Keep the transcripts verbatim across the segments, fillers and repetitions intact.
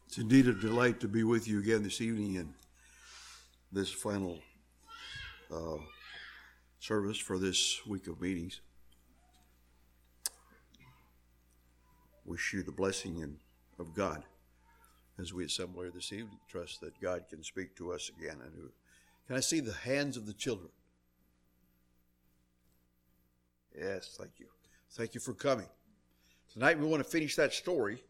It's indeed a delight to be with you again this evening in this final uh, service for this week of meetings. Wish you the blessing in, of God as we assemble here this evening. Trust that God can speak to us again. And can I see the hands of the children? Yes, thank you. Thank you for coming. Tonight we want to finish that story.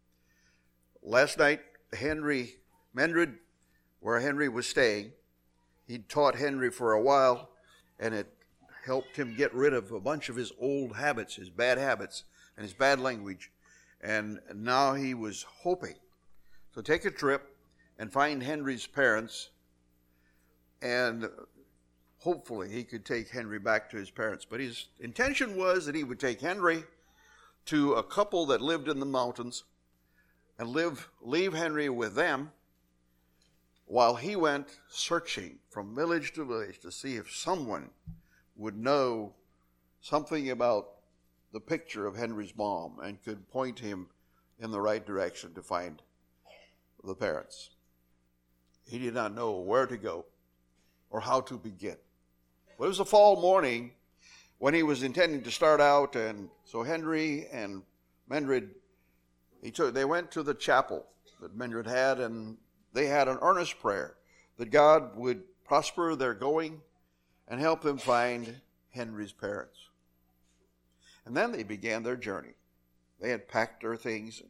Last night, Henry Mendred, where Henry was staying, he'd taught Henry for a while, and it helped him get rid of a bunch of his old habits, his bad habits, and his bad language. And now he was hoping to take a trip and find Henry's parents, and hopefully he could take Henry back to his parents. But his intention was that he would take Henry to a couple that lived in the mountains and live, leave Henry with them while he went searching from village to village to see if someone would know something about the picture of Henry's mom and could point him in the right direction to find the parents. He did not know where to go or how to begin. Well, it was a fall morning when he was intending to start out, and so Henry and Mendred, he took, they went to the chapel that Mendred had, and they had an earnest prayer that God would prosper their going and help them find Henry's parents. And then they began their journey. They had packed their things and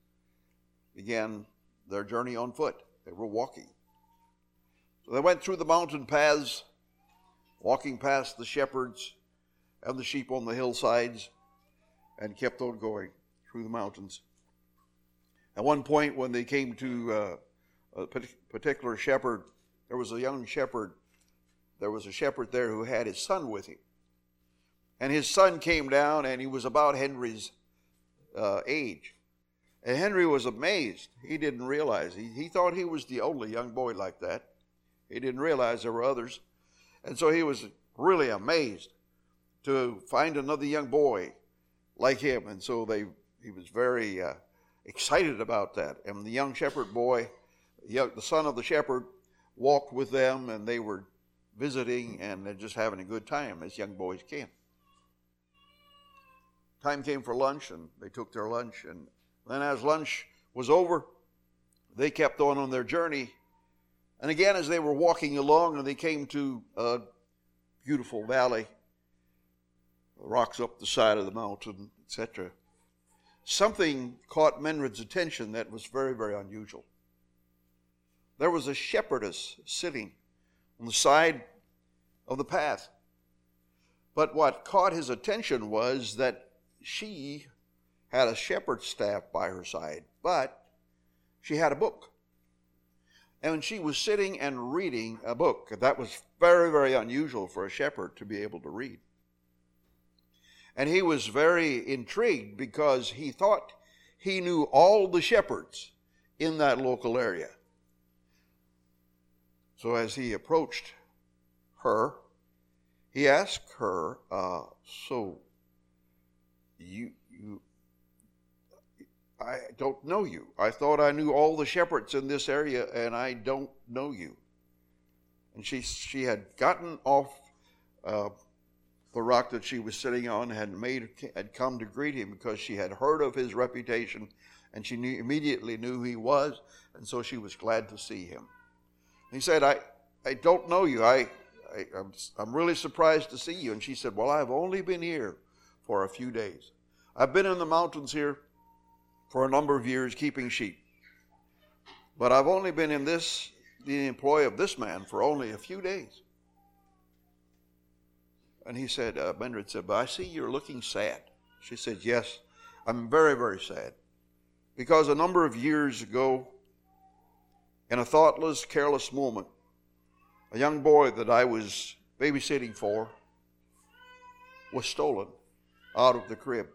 began their journey on foot. They were walking. So they went through the mountain paths, walking past the shepherds and the sheep on the hillsides, and kept on going through the mountains. At one point, when they came to uh, a particular shepherd, there was a young shepherd. There was a shepherd there who had his son with him. And his son came down, and he was about Henry's uh, age. And Henry was amazed. He didn't realize. He, he thought he was the only young boy like that. He didn't realize there were others. And so he was really amazed to find another young boy like him. And so they he was very uh, excited about that. And the young shepherd boy, the son of the shepherd, walked with them, and they were visiting and they're just having a good time as young boys can. Time came for lunch, and they took their lunch. And then as lunch was over, they kept on on their journey. And again, as they were walking along, and they came to a beautiful valley, rocks up the side of the mountain, et cetera, something caught Mendred's attention that was very, very unusual. There was a shepherdess sitting on the side of the path. But what caught his attention was that she had a shepherd's staff by her side, but she had a book. And she was sitting and reading a book. That was very, very unusual for a shepherd to be able to read. And he was very intrigued because he thought he knew all the shepherds in that local area. So as he approached her, he asked her, uh, so you, you, I don't know you. I thought I knew all the shepherds in this area, and I don't know you. And she she had gotten off uh, the rock that she was sitting on, had made had come to greet him because she had heard of his reputation, and she knew, immediately knew who he was, and so she was glad to see him. He said, I, I don't know you. I, I I'm, I'm really surprised to see you. And she said, well, I've only been here for a few days. I've been in the mountains here for a number of years keeping sheep. But I've only been in this, the employ of this man for only a few days. And he said, uh, Mendred said, but I see you're looking sad. She said, yes, I'm very, very sad. Because a number of years ago, in a thoughtless, careless moment, a young boy that I was babysitting for was stolen out of the crib.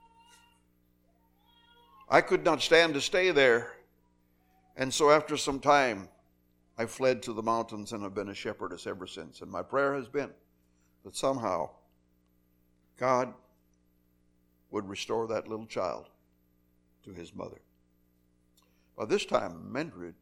I could not stand to stay there, and so after some time, I fled to the mountains and have been a shepherdess ever since. And my prayer has been that somehow God would restore that little child to his mother. By this time, Mendred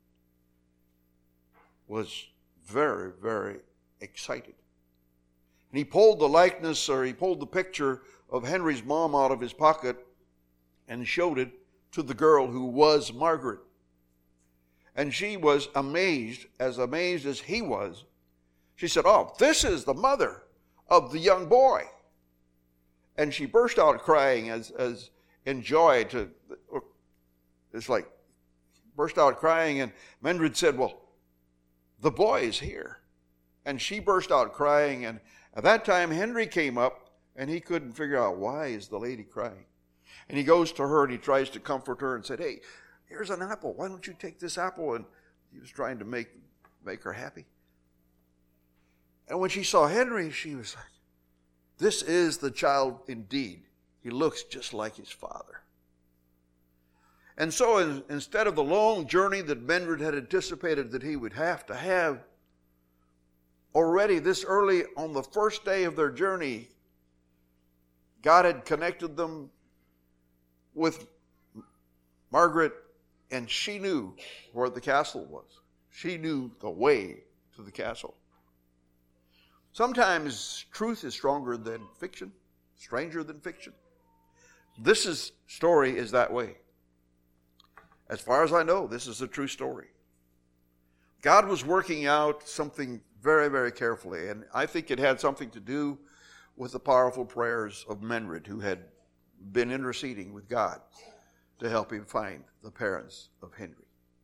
was very, very excited. And he pulled the likeness, or he pulled the picture of Henry's mom out of his pocket and showed it to the girl who was Margaret. And she was amazed, as amazed as he was. She said, "Oh, this is the mother of the young boy." And she burst out crying as, as in joy to, it's like, burst out crying. And Mendred said, "Well, the boy is here." And she burst out crying. And at that time, Henry came up, and he couldn't figure out, why is the lady crying? And he goes to her, and he tries to comfort her and said, "Hey, here's an apple. Why don't you take this apple?" And he was trying to make, make her happy. And when she saw Henry, she was like, this is the child indeed. He looks just like his father. And so in, instead of the long journey that Mendred had anticipated that he would have to have, already this early on the first day of their journey, God had connected them with Margaret, and she knew where the castle was. She knew the way to the castle. Sometimes truth is stronger than fiction, stranger than fiction. This is, story is that way. As far as I know, this is a true story. God was working out something very, very carefully, and I think it had something to do with the powerful prayers of Mendred, who had been interceding with God to help him find the parents of Henry.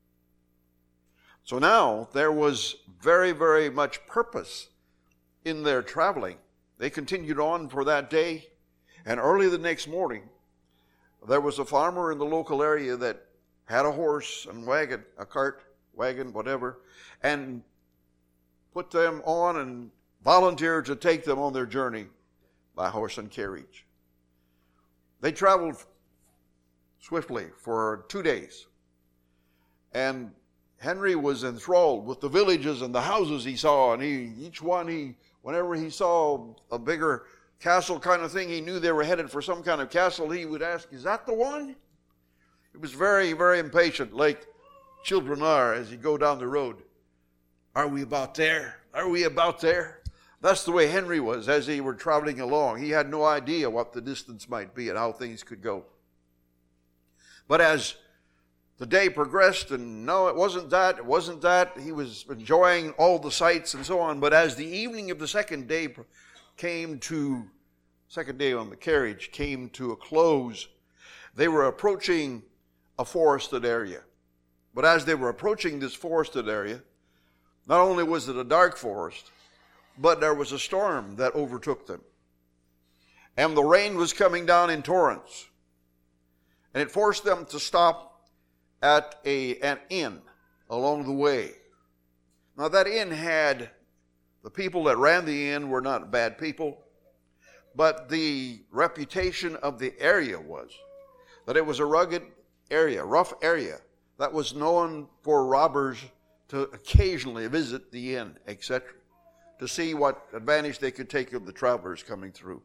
So now there was very, very much purpose in their traveling. They continued on for that day, and early the next morning, there was a farmer in the local area that had a horse and wagon, a cart, wagon, whatever, and put them on and volunteered to take them on their journey by horse and carriage. They traveled swiftly for two days, and Henry was enthralled with the villages and the houses he saw, and he, each one, he, whenever he saw a bigger castle kind of thing, he knew they were headed for some kind of castle, he would ask, "Is that the one?" He was very, very impatient, like children are as you go down the road. "Are we about there? Are we about there?" That's the way Henry was as they were traveling along. He had no idea what the distance might be and how things could go. But as the day progressed, and no, it wasn't that, it wasn't that, he was enjoying all the sights and so on. But as the evening of the second day came to, second day on the carriage came to a close, they were approaching a forested area. But as they were approaching this forested area, not only was it a dark forest, but there was a storm that overtook them. And the rain was coming down in torrents. And it forced them to stop at a, an inn along the way. Now that inn had, the people that ran the inn were not bad people, but the reputation of the area was that it was a rugged area, rough area, that was known for robbers to occasionally visit the inn, et cetera, to see what advantage they could take of the travelers coming through.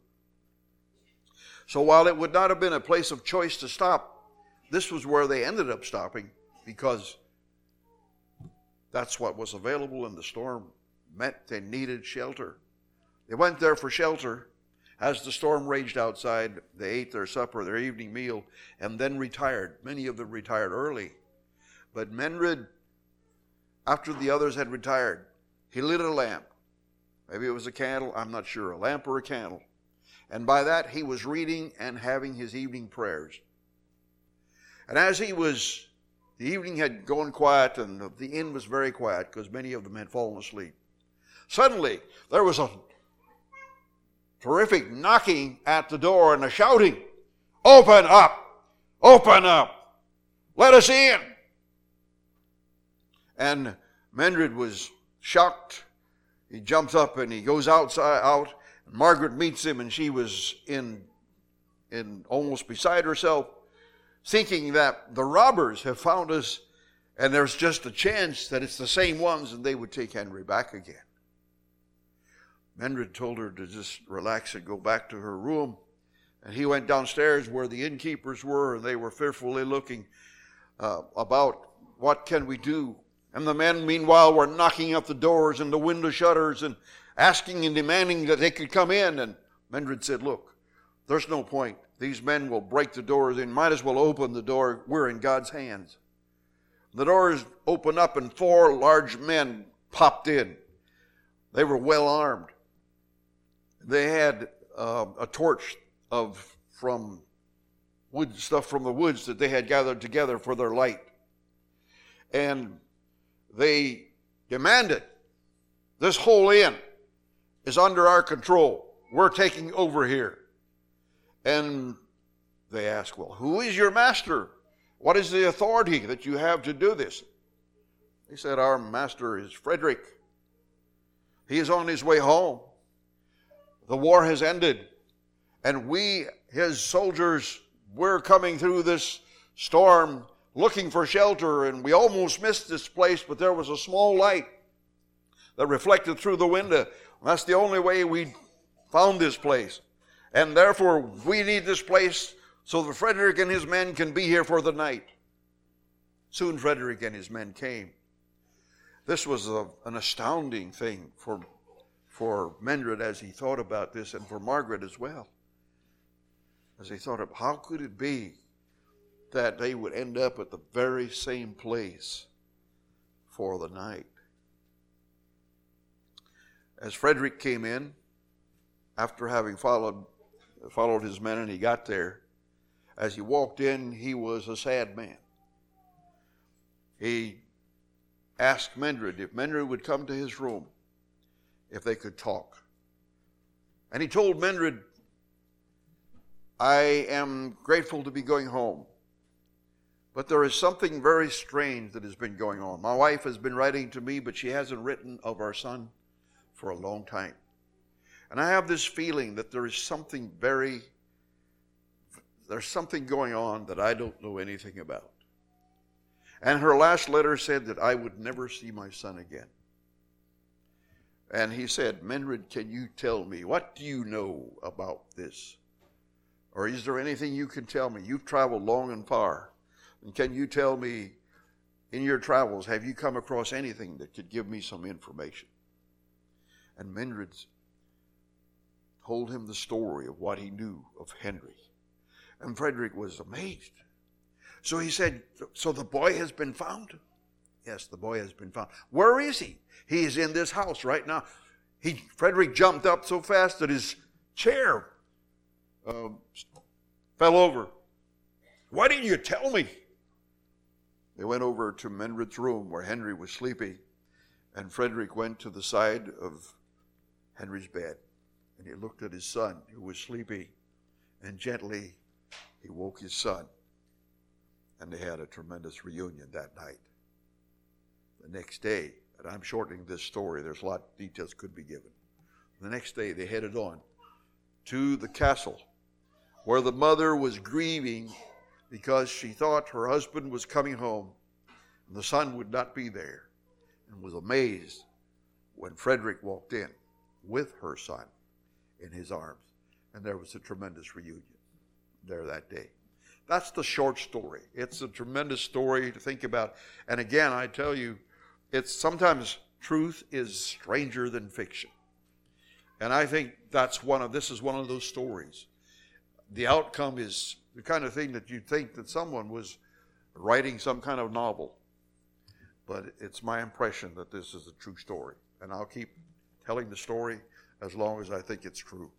So while it would not have been a place of choice to stop, this was where they ended up stopping, because that's what was available, and the storm meant they needed shelter. They went there for shelter. As the storm raged outside, they ate their supper, their evening meal, and then retired. Many of them retired early. But Mendred, after the others had retired, he lit a lamp. Maybe it was a candle, I'm not sure, a lamp or a candle. And by that, he was reading and having his evening prayers. And as he was, the evening had gone quiet, and the inn was very quiet because many of them had fallen asleep. Suddenly, there was a terrific knocking at the door and a shouting, "Open up! Open up! Let us in!" And Mendred was shocked. He jumps up and he goes outside out. And Margaret meets him, and she was in, in almost beside herself, thinking that the robbers have found us, and there's just a chance that it's the same ones and they would take Henry back again. Mendred told her to just relax and go back to her room. And he went downstairs where the innkeepers were, and they were fearfully looking uh, about what can we do? And the men, meanwhile, were knocking at the doors and the window shutters and asking and demanding that they could come in. And Mendred said, look, there's no point. These men will break the doors in. Might as well open the door. We're in God's hands. The doors opened up and four large men popped in. They were well armed. They had uh, a torch of from wood stuff from the woods that they had gathered together for their light. And they demanded, this whole inn is under our control. We're taking over here. And they asked, well, who is your master? What is the authority that you have to do this? He said, our master is Frederick. He is on his way home. The war has ended. And we, his soldiers, we're coming through this storm looking for shelter. And we almost missed this place, but there was a small light that reflected through the window. That's the only way we found this place. And therefore, we need this place so that Frederick and his men can be here for the night. Soon Frederick and his men came. This was a, an astounding thing for, for Mendred as he thought about this, and for Margaret as well. As he thought of how could it be that they would end up at the very same place for the night. As Frederick came in, after having followed, followed his men, and he got there, as he walked in, he was a sad man. He asked Mendred if Mendred would come to his room, if they could talk. And he told Mendred, I am grateful to be going home, but there is something very strange that has been going on. My wife has been writing to me, but she hasn't written of our son for a long time. And I have this feeling that there is something very, there's something going on that I don't know anything about. And her last letter said that I would never see my son again. And he said, Mendred, can you tell me, what do you know about this? Or is there anything you can tell me? You've traveled long and far. And can you tell me, in your travels, have you come across anything that could give me some information? And Mendred told him the story of what he knew of Henry. And Frederick was amazed. So he said, so the boy has been found? Yes, the boy has been found. Where is he? He is in this house right now. He, Frederick jumped up so fast that his chair uh, fell over. Why didn't you tell me? They went over to Mendred's room where Henry was sleeping, and Frederick went to the side of Henry's bed, and he looked at his son who was sleeping, and gently he woke his son, and they had a tremendous reunion that night. The next day, and I'm shortening this story, there's a lot of details could be given. The next day they headed on to the castle where the mother was grieving because she thought her husband was coming home and the son would not be there, and was amazed when Frederick walked in with her son in his arms, and there was a tremendous reunion there that day. That's the short story. It's a tremendous story to think about. And again, I tell you, it's sometimes truth is stranger than fiction. And I think that's one of, this is one of those stories. The outcome is the kind of thing that you'd think that someone was writing some kind of novel. But it's my impression that this is a true story. And I'll keep telling the story as long as I think it's true.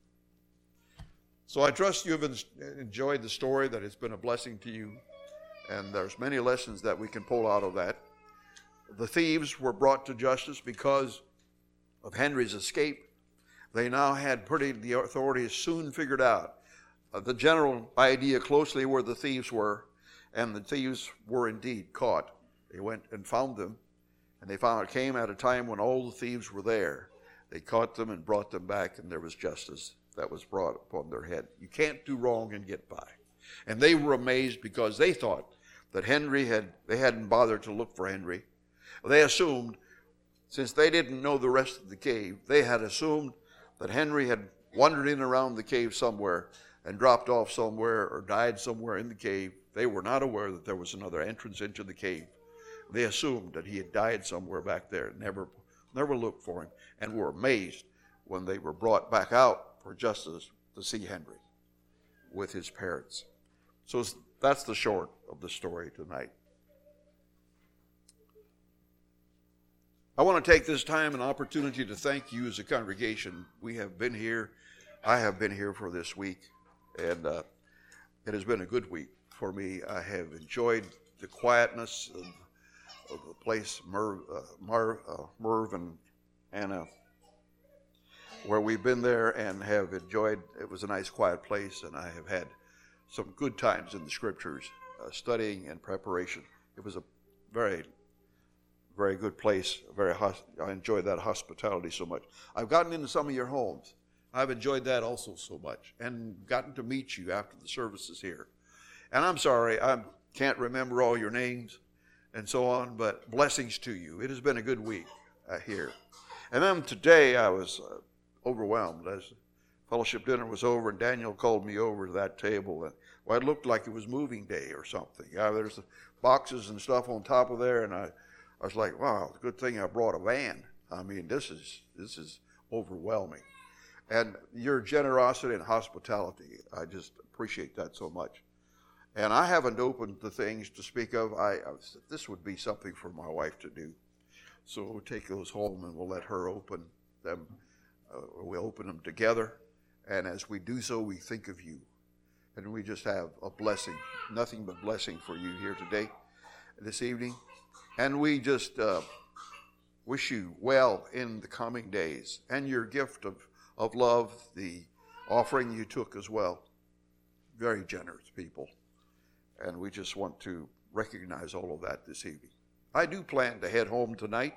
So I trust you've enjoyed the story, that it's been a blessing to you. And there's many lessons that we can pull out of that. The thieves were brought to justice because of Henry's escape. They now had pretty, the authorities soon figured out uh, the general idea closely where the thieves were, and the thieves were indeed caught. They went and found them, and they found it came at a time when all the thieves were there. They caught them and brought them back, and there was justice that was brought upon their head. You can't do wrong and get by. And they were amazed because they thought that Henry had, they hadn't bothered to look for Henry. They assumed, since they didn't know the rest of the cave, they had assumed that Henry had wandered in around the cave somewhere and dropped off somewhere or died somewhere in the cave. They were not aware that there was another entrance into the cave. They assumed that he had died somewhere back there, never, never looked for him, and were amazed when they were brought back out for justice to see Henry with his parents. So that's the short of the story tonight. I want to take this time and opportunity to thank you as a congregation. We have been here. I have been here for this week, and uh, it has been a good week for me. I have enjoyed the quietness of, of the place, Merv, uh, Marv, uh, Merv and Anna, where we've been there and have enjoyed. It was a nice, quiet place, and I have had some good times in the Scriptures, uh, studying and preparation. It was a very Very good place. Very, I enjoyed that hospitality so much. I've gotten into some of your homes. I've enjoyed that also so much, and gotten to meet you after the services here. And I'm sorry, I can't remember all your names and so on, but blessings to you. It has been a good week uh, here. And then today I was uh, overwhelmed as fellowship dinner was over, and Daniel called me over to that table, and well, it looked like it was moving day or something. Yeah, there's the boxes and stuff on top of there, and I. I was like, wow, good thing I brought a van. I mean, this is this is overwhelming. And your generosity and hospitality, I just appreciate that so much. And I haven't opened the things to speak of. I, I said, this would be something for my wife to do. So we'll take those home and we'll let her open them. Uh, we'll open them together. And as we do so, we think of you. And we just have a blessing, nothing but blessing for you here today, this evening. And we just uh, wish you well in the coming days, and your gift of, of love, the offering you took as well. Very generous people. And we just want to recognize all of that this evening. I do plan to head home tonight,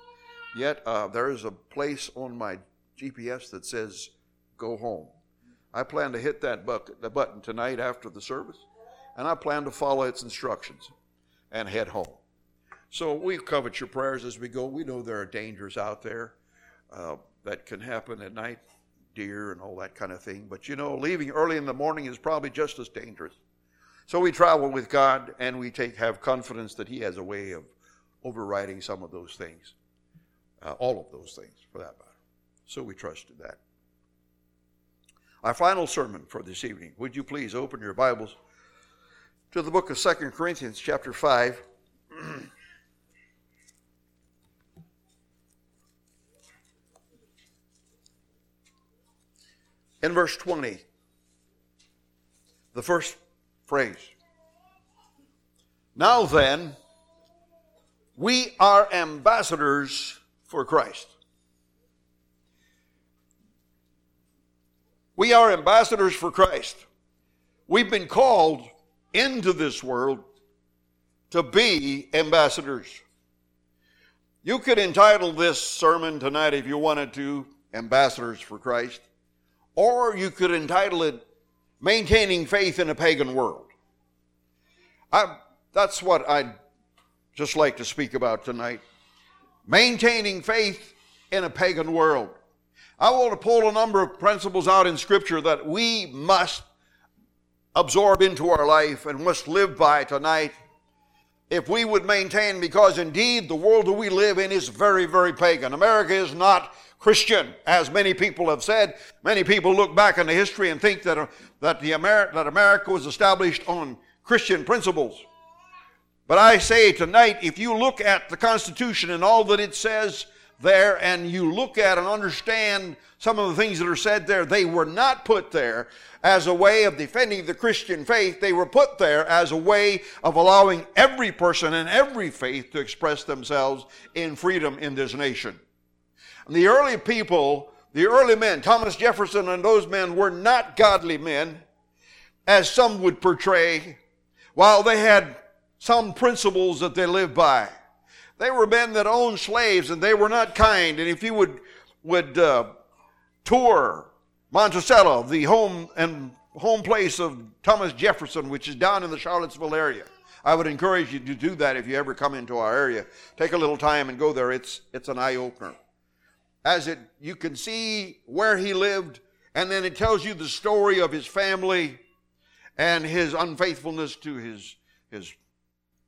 yet uh, there is a place on my G P S that says, go home. I plan to hit that bucket, the button tonight after the service, and I plan to follow its instructions and head home. So we covet your prayers as we go. We know there are dangers out there uh, that can happen at night, deer and all that kind of thing. But you know, leaving early in the morning is probably just as dangerous. So we travel with God, and we take have confidence that He has a way of overriding some of those things, uh, all of those things for that matter. So we trust in that. Our final sermon for this evening. Would you please open your Bibles to the book of Second Corinthians chapter five. In verse twenty, the first phrase. Now then, we are ambassadors for Christ. We are ambassadors for Christ. We've been called into this world to be ambassadors. You could entitle this sermon tonight, if you wanted to, Ambassadors for Christ. Or you could entitle it, Maintaining Faith in a Pagan World. I, that's what I'd just like to speak about tonight. Maintaining faith in a pagan world. I want to pull a number of principles out in Scripture that we must absorb into our life and must live by tonight if we would maintain, because indeed the world that we live in is very, very pagan. America is not Christian, as many people have said. Many people look back into history and think that, uh, that, the Amer- that America was established on Christian principles. But I say tonight, if you look at the Constitution and all that it says there, and you look at and understand some of the things that are said there, they were not put there as a way of defending the Christian faith. They were put there as a way of allowing every person and every faith to express themselves in freedom in this nation. The early people, the early men, Thomas Jefferson and those men were not godly men, as some would portray, while they had some principles that they lived by. They were men that owned slaves, and they were not kind. And if you would, would uh, tour Monticello, the home and home place of Thomas Jefferson, which is down in the Charlottesville area, I would encourage you to do that if you ever come into our area. Take a little time and go there. It's, it's an eye-opener. As it, you can see where he lived, and then it tells you the story of his family and his unfaithfulness to his, his, his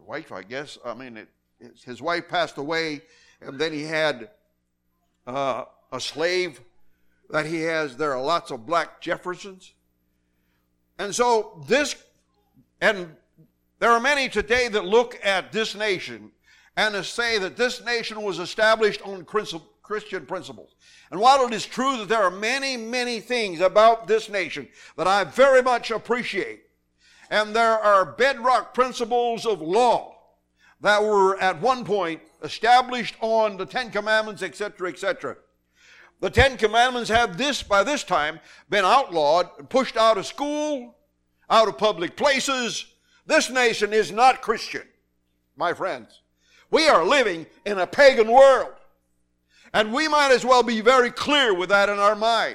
wife, I guess. I mean, it, his wife passed away, and then he had uh, a slave that he has. There are lots of black Jeffersons. And so this, and there are many today that look at this nation and say that this nation was established on Christian principles. And while it is true that there are many, many things about this nation that I very much appreciate, and there are bedrock principles of law that were at one point established on the Ten Commandments, et cetera, et cetera. The Ten Commandments have this, by this time, been outlawed, pushed out of school, out of public places. This nation is not Christian, my friends. We are living in a pagan world. And we might as well be very clear with that in our mind.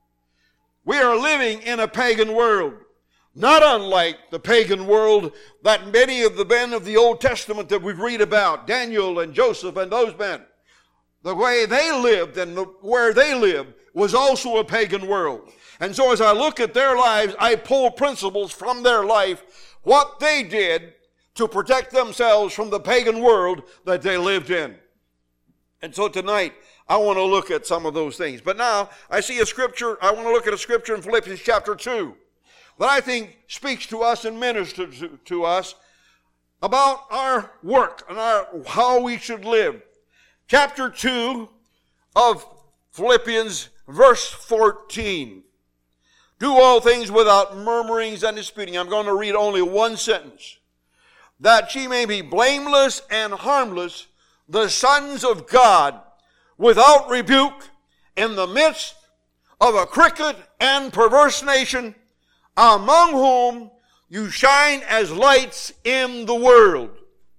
We are living in a pagan world, not unlike the pagan world that many of the men of the Old Testament that we read about, Daniel and Joseph and those men, the way they lived and the, where they lived was also a pagan world. And so as I look at their lives, I pull principles from their life, what they did to protect themselves from the pagan world that they lived in. And so tonight, I want to look at some of those things. But now, I see a scripture, I want to look at a scripture in Philippians chapter two that I think speaks to us and ministers to, to us about our work and our, how we should live. Chapter two of Philippians, verse fourteen. Do all things without murmurings and disputing. I'm going to read only one sentence. That ye may be blameless and harmless, the sons of God, without rebuke, in the midst of a crooked and perverse nation, among whom you shine as lights in the world.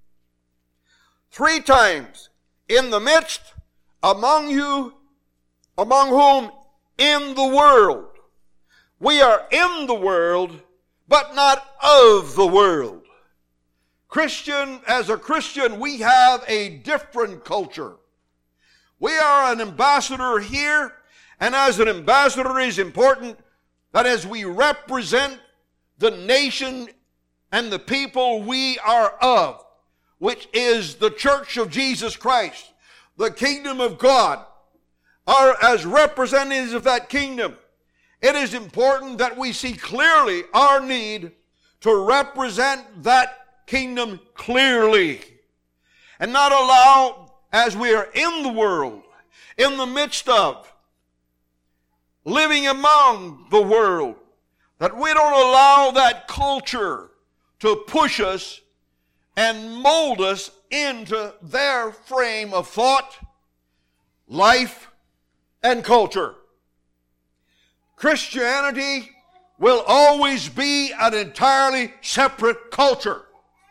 Three times, in the midst, among you, among whom, in the world. We are in the world, but not of the world. Christian, as a Christian, we have a different culture. We are an ambassador here, and as an ambassador it is important that as we represent the nation and the people we are of, which is the Church of Jesus Christ, the kingdom of God, are as representatives of that kingdom. It is important that we see clearly our need to represent that kingdom clearly and not allow, as we are in the world, in the midst of, living among the world, that we don't allow that culture to push us and mold us into their frame of thought, life, and culture. Christianity will always be an entirely separate culture.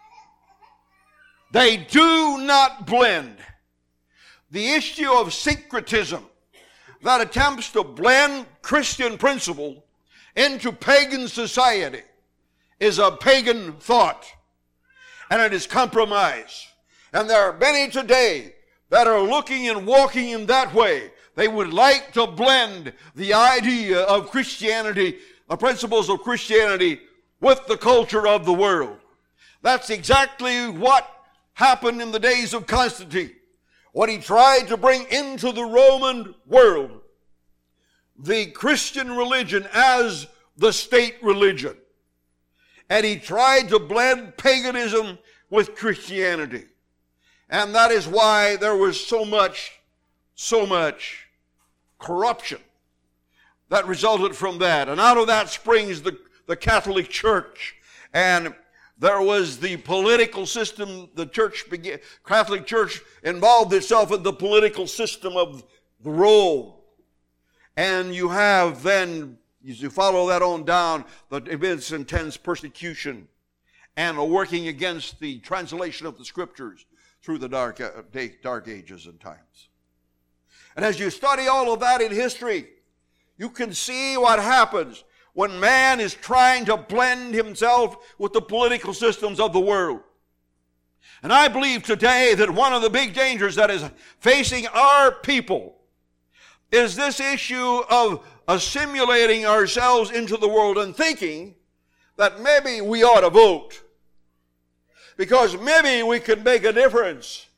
They do not blend. The issue of syncretism that attempts to blend Christian principle into pagan society is a pagan thought, and it is compromise. And there are many today that are looking and walking in that way. They would like to blend the idea of Christianity, the principles of Christianity, with the culture of the world. That's exactly what happened in the days of Constantine, when he tried to bring into the Roman world the Christian religion as the state religion. And he tried to blend paganism with Christianity. And that is why there was so much, so much corruption that resulted from that. And out of that springs the, the Catholic Church. And there was the political system. The church began, Catholic Church involved itself in the political system of Rome. And you have then, as you follow that on down, the immense intense persecution and a working against the translation of the scriptures through the dark, uh, dark ages and times. And as you study all of that in history, you can see what happens when man is trying to blend himself with the political systems of the world. And I believe today that one of the big dangers that is facing our people is this issue of assimilating ourselves into the world and thinking that maybe we ought to vote. because maybe we can make a difference.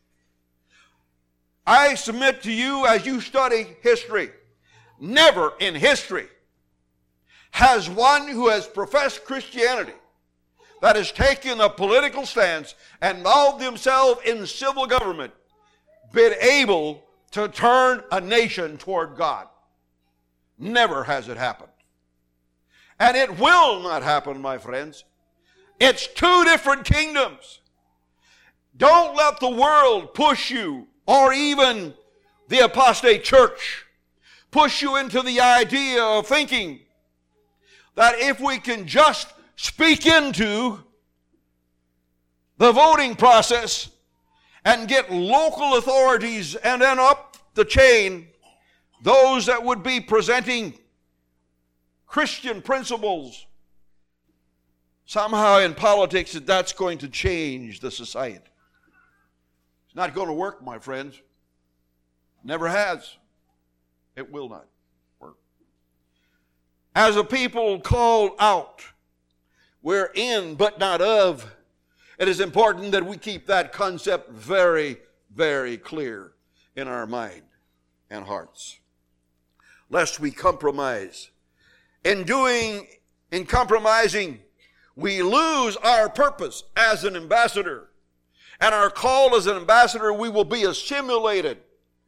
I submit to you as you study history, never in history has one who has professed Christianity, that has taken a political stance and involved themselves in civil government, been able to turn a nation toward God. Never has it happened. And it will not happen, my friends. It's two different kingdoms. Don't let the world push you, or even the apostate church push you into the idea of thinking that if we can just speak into the voting process and get local authorities and then up the chain, those that would be presenting Christian principles, somehow in politics that that's going to change the society. It's not going to work, my friends. Never has. It will not work. As a people called out, we're in but not of. It is important that we keep that concept very, very clear in our mind and hearts, lest we compromise. In doing, in compromising, we lose our purpose as an ambassador. And our call as an ambassador, we will be assimilated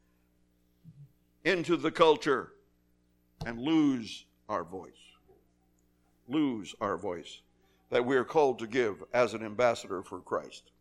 into the culture and lose our voice. Lose our voice that we are called to give as an ambassador for Christ.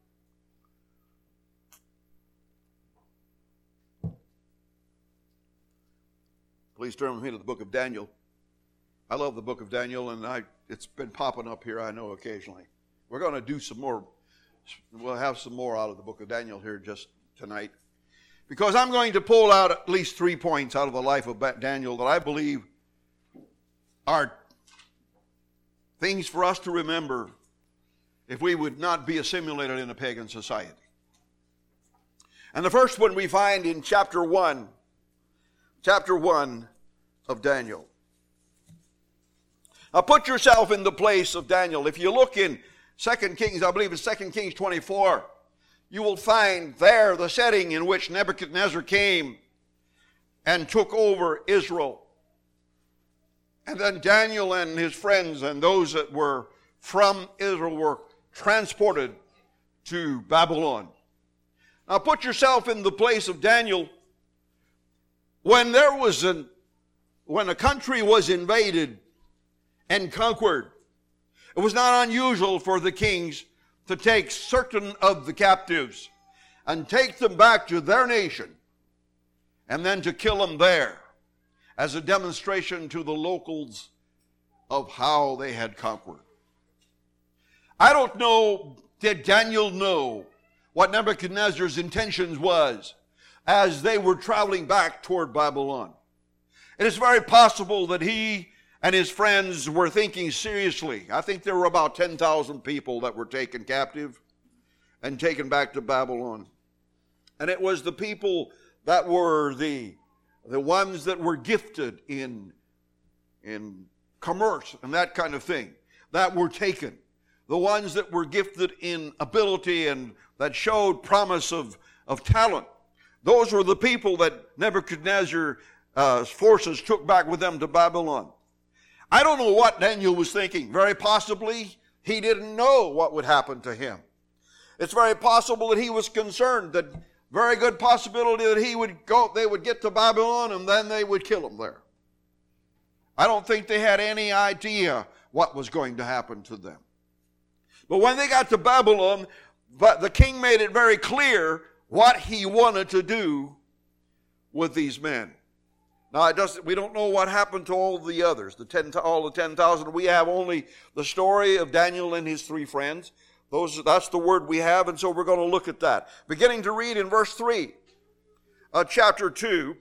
Please turn with me to the book of Daniel. I love the book of Daniel, and I, it's been popping up here, I know, occasionally. We're going to do some more. We'll have some more out of the book of Daniel here just tonight, because I'm going to pull out at least three points out of the life of Daniel that I believe are things for us to remember if we would not be assimilated in a pagan society. And the first one we find in chapter one, chapter one of Daniel. Now put yourself in the place of Daniel. If you look in Second Kings, I believe it's Second Kings twenty-four, you will find there the setting in which Nebuchadnezzar came and took over Israel. And then Daniel and his friends and those that were from Israel were transported to Babylon. Now put yourself in the place of Daniel. When there was an, when a country was invaded and conquered, it was not unusual for the kings to take certain of the captives and take them back to their nation and then to kill them there as a demonstration to the locals of how they had conquered. I don't know, did Daniel know what Nebuchadnezzar's intentions was as they were traveling back toward Babylon? It is very possible that he and his friends were thinking seriously. I think there were about ten thousand people that were taken captive and taken back to Babylon. And it was the people that were the, the ones that were gifted in, in commerce and that kind of thing that were taken. The ones that were gifted in ability and that showed promise of, of talent. Those were the people that Nebuchadnezzar's uh, forces took back with them to Babylon. I don't know what Daniel was thinking. Very possibly he didn't know what would happen to him. It's very possible that he was concerned, that very good possibility that he would go, they would get to Babylon and then they would kill him there. I don't think they had any idea what was going to happen to them. But when they got to Babylon, but the king made it very clear what he wanted to do with these men. Now, it doesn't, we don't know what happened to all the others, the ten, all the ten thousand. We have only the story of Daniel and his three friends. Those, that's the word we have, and so we're going to look at that. Beginning to read in verse three of chapter two.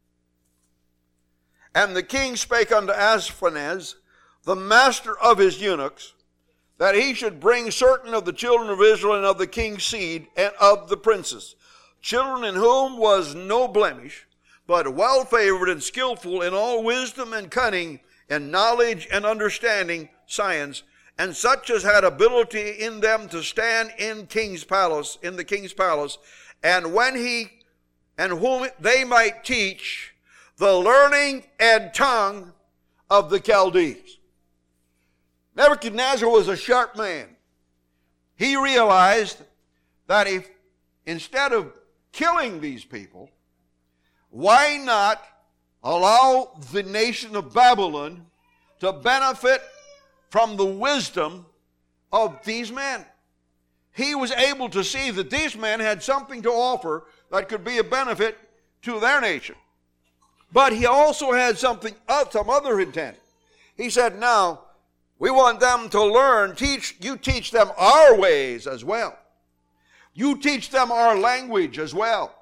And the king spake unto Ashpenaz, the master of his eunuchs, that he should bring certain of the children of Israel and of the king's seed and of the princes, children in whom was no blemish, but well favored and skillful in all wisdom and cunning and knowledge and understanding, science, and such as had ability in them to stand in king's palace, in the king's palace, and when he, and whom they might teach the learning and tongue of the Chaldees. Nebuchadnezzar was a sharp man. He realized that if, instead of killing these people, why not allow the nation of Babylon to benefit from the wisdom of these men? He was able to see that these men had something to offer that could be a benefit to their nation. But he also had something, some other intent. He said, now, we want them to learn, teach, you teach them our ways as well. You teach them our language as well.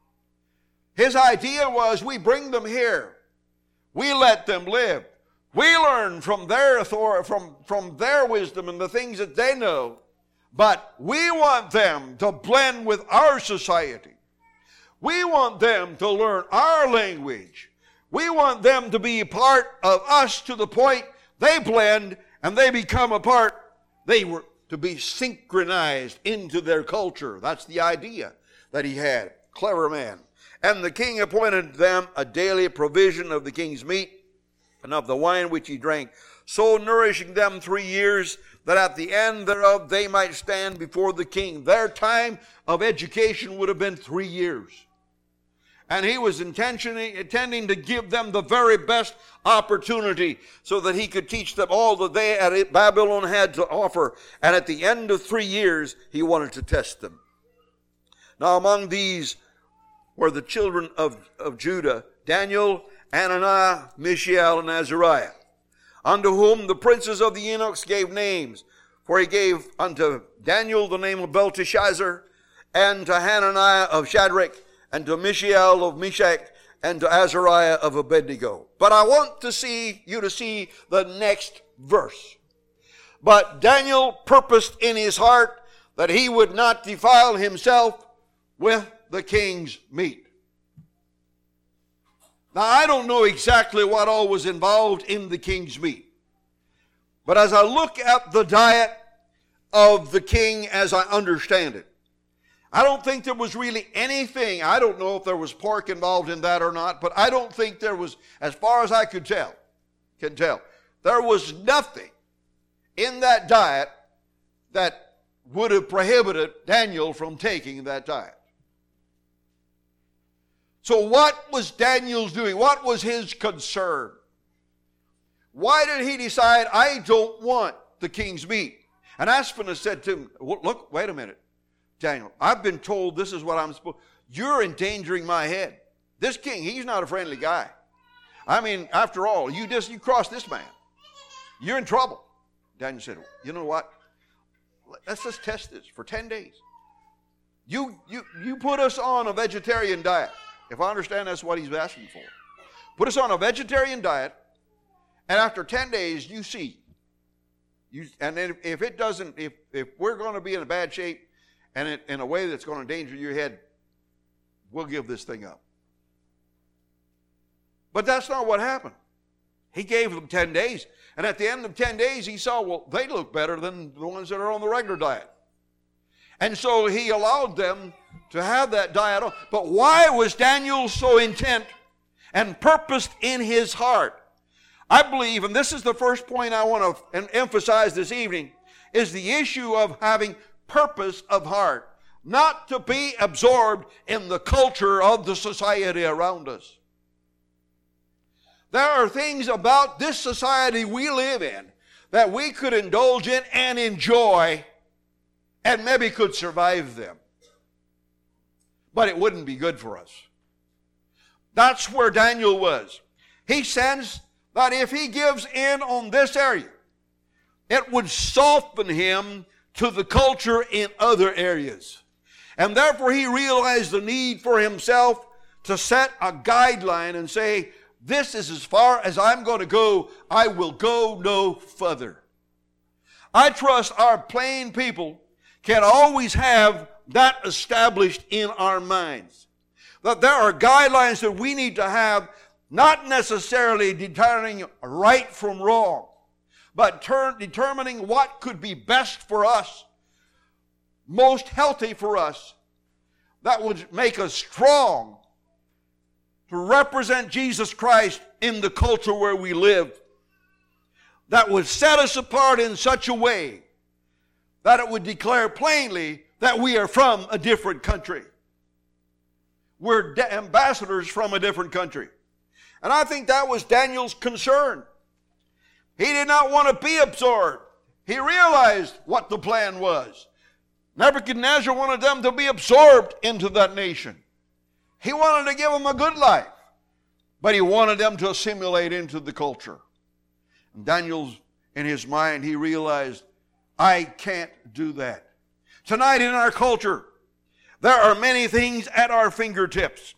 His idea was, we bring them here. We let them live. We learn from their authority, from, from their wisdom and the things that they know. But we want them to blend with our society. We want them to learn our language. We want them to be a part of us to the point they blend and they become a part. They were to be synchronized into their culture. That's the idea that he had. Clever man. And the king appointed them a daily provision of the king's meat and of the wine which he drank, so nourishing them three years, that at the end thereof they might stand before the king. Their time of education would have been three years. And he was intentionally intending to give them the very best opportunity so that he could teach them all that they at Babylon had to offer. And at the end of three years, he wanted to test them. Now among these were the children of, of Judah, Daniel, Ananiah, Mishael, and Azariah, unto whom the princes of the eunuchs gave names. For he gave unto Daniel the name of Belteshazzar, and to Hananiah of Shadrach, and to Mishael of Meshach, and to Azariah of Abednego. But I want to see you to see the next verse. But Daniel purposed in his heart that he would not defile himself with the king's meat. Now, I don't know exactly what all was involved in the king's meat. But as I look at the diet of the king as I understand it, I don't think there was really anything. I don't know if there was pork involved in that or not, but I don't think there was, as far as I could tell, can tell, there was nothing in that diet that would have prohibited Daniel from taking that diet. So what was Daniel doing? What was his concern? Why did he decide, I don't want the king's meat? And Aspenus said to him, look, wait a minute, Daniel, I've been told this is what I'm supposed to. You're endangering my head. This king, he's not a friendly guy. I mean, after all, you just you cross this man, you're in trouble. Daniel said, you know what? Let's just test this for ten days. You, you, you put us on a vegetarian diet. If I understand, that's what he's asking for. Put us on a vegetarian diet, and after ten days, you see. You, and then if, if it doesn't, if, if we're going to be in a bad shape, and it, in a way that's going to endanger your head, we'll give this thing up. But that's not what happened. He gave them ten days. And at the end of ten days, he saw, well, they look better than the ones that are on the regular diet. And so he allowed them to have that diet on. But why was Daniel so intent and purposed in his heart? I believe, and this is the first point I want to emphasize this evening, is the issue of having purpose of heart. Not to be absorbed in the culture of the society around us. There are things about this society we live in that we could indulge in and enjoy and maybe could survive them. But it wouldn't be good for us. That's where Daniel was. He sensed that if he gives in on this area, it would soften him to the culture in other areas. And therefore he realized the need for himself to set a guideline and say, this is as far as I'm going to go. I will go no further. I trust our plain people can always have that established in our minds. That there are guidelines that we need to have, not necessarily determining right from wrong, but turn, determining what could be best for us, most healthy for us, that would make us strong to represent Jesus Christ in the culture where we live, that would set us apart in such a way that it would declare plainly that we are from a different country. We're de- ambassadors from a different country. And I think that was Daniel's concern. He did not want to be absorbed. He realized what the plan was. Nebuchadnezzar wanted them to be absorbed into that nation. He wanted to give them a good life, but he wanted them to assimilate into the culture. And Daniel's, in his mind, he realized, I can't do that. Tonight in our culture, there are many things at our fingertips.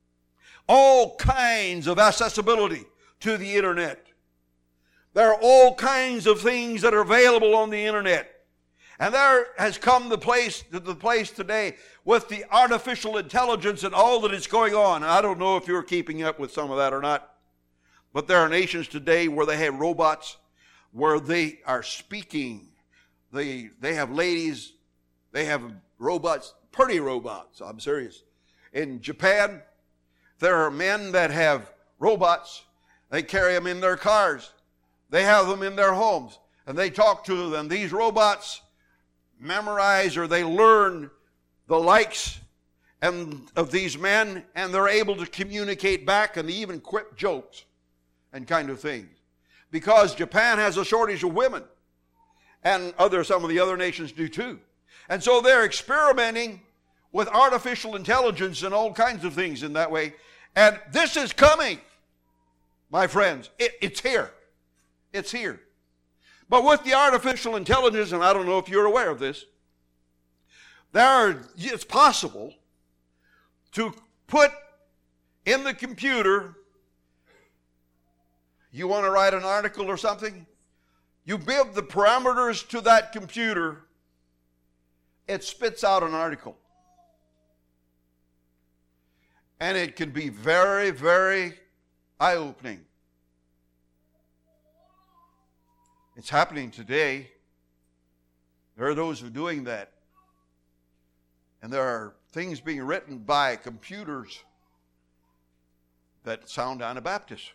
All kinds of accessibility to the internet. There are all kinds of things that are available on the internet. And there has come the place to the place today with the artificial intelligence and all that is going on. I don't know if you're keeping up with some of that or not. But there are nations today where they have robots, where they are speaking. They, they have ladies, they have robots, pretty robots, I'm serious. In Japan, there are men that have robots. They carry them in their cars. They have them in their homes. And they talk to them. These robots memorize or they learn the likes and of these men, and they're able to communicate back, and they even quip jokes and kind of things. Because Japan has a shortage of women, and other some of the other nations do too. And so they're experimenting with artificial intelligence and all kinds of things in that way. And this is coming, my friends. It, it's here. It's here. But with the artificial intelligence, and I don't know if you're aware of this, there are, it's possible to put in the computer, you want to write an article or something, you give the parameters to that computer, it spits out an article. And it can be very, very eye-opening. It's happening today. There are those who are doing that. And there are things being written by computers that sound Anabaptist.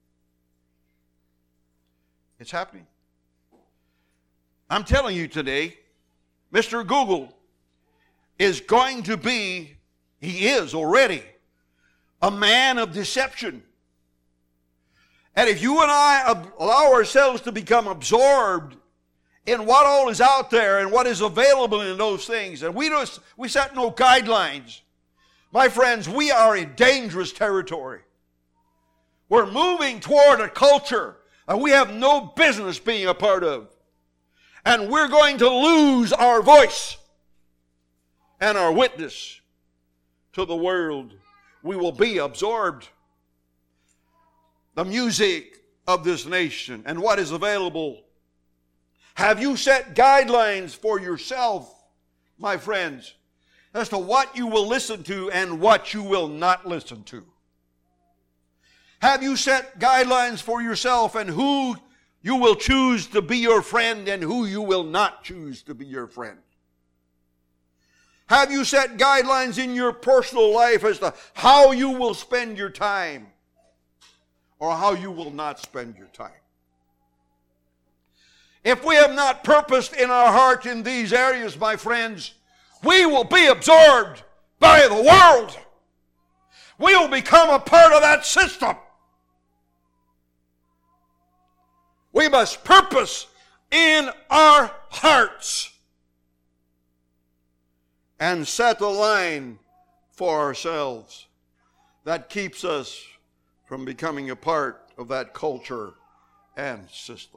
It's happening. I'm telling you today, Mister Google is going to be, he is already, a man of deception. And if you and I allow ourselves to become absorbed in what all is out there and what is available in those things, and we just we set no guidelines, my friends, we are in dangerous territory. We're moving toward a culture that we have no business being a part of. And we're going to lose our voice and our witness to the world. We will be absorbed. The music of this nation and what is available. Have you set guidelines for yourself, my friends, as to what you will listen to and what you will not listen to? Have you set guidelines for yourself and who you will choose to be your friend and who you will not choose to be your friend? Have you set guidelines in your personal life as to how you will spend your time or how you will not spend your time? If we have not purposed in our heart in these areas, my friends, we will be absorbed by the world. We will become a part of that system. We must purpose in our hearts and set a line for ourselves that keeps us from becoming a part of that culture and system.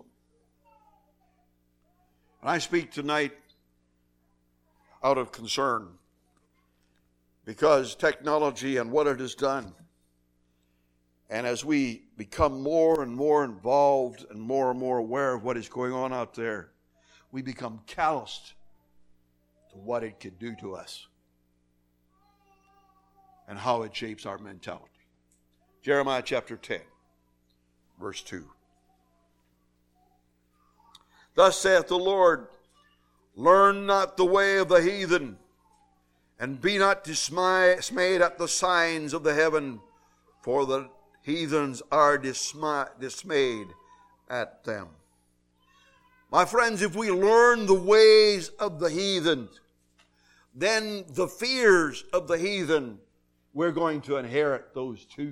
And I speak tonight out of concern because technology and what it has done, and as we become more and more involved and more and more aware of what is going on out there, we become calloused to what it can do to us and how it shapes our mentality. Jeremiah chapter ten, verse two. Thus saith the Lord, learn not the way of the heathen, and be not dismayed at the signs of the heaven, for the heathens are dismayed at them. My friends, if we learn the ways of the heathen, then the fears of the heathen, we're going to inherit those too.